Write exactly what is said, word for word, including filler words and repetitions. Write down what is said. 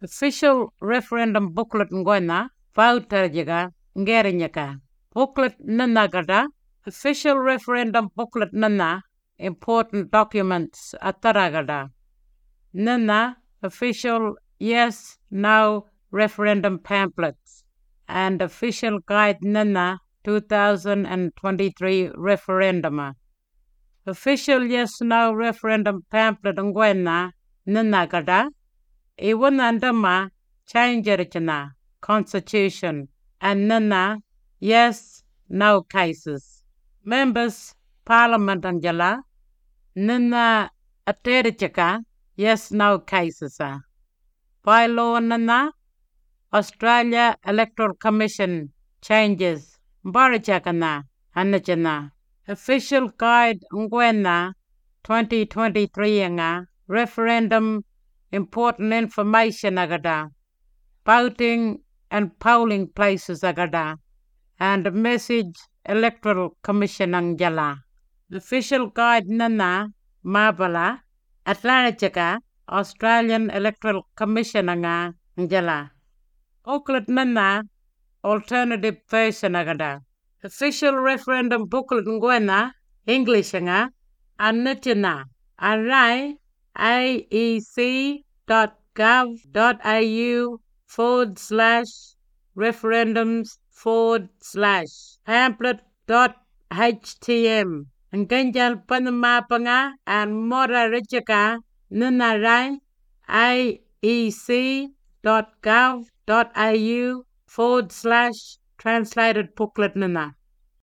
Official referendum booklet ngoina vouter jiga ngerinyaka. Booklet nana gada. Official referendum booklet nana important documents ataragada. Nana official yes no referendum pamphlets and official guide nana two thousand twenty-three referendum. Official yes no referendum pamphlet ngoina nana gada. Iwan andama change constitution and nana yes no cases. Members parliament anjala nana aterichaka yes no cases. Bylaw nana Australia Electoral Commission changes Barichakana Anachana. Official guide Ngwena twenty twenty-three nga referendum important information agada. Voting and polling places agada. And message Electoral Commission angjala. Official guide nana mabala Atlantica Australian Electoral Commission nga angjala. Booklet nana alternative version agada. Official referendum booklet ngwena English nga anatina arai aec.gov.au forward slash referendums forward slash pamphlet.htm and ganjal panamapanga and mora richaka nanarai aec.gov.au forward slash translated booklet nana.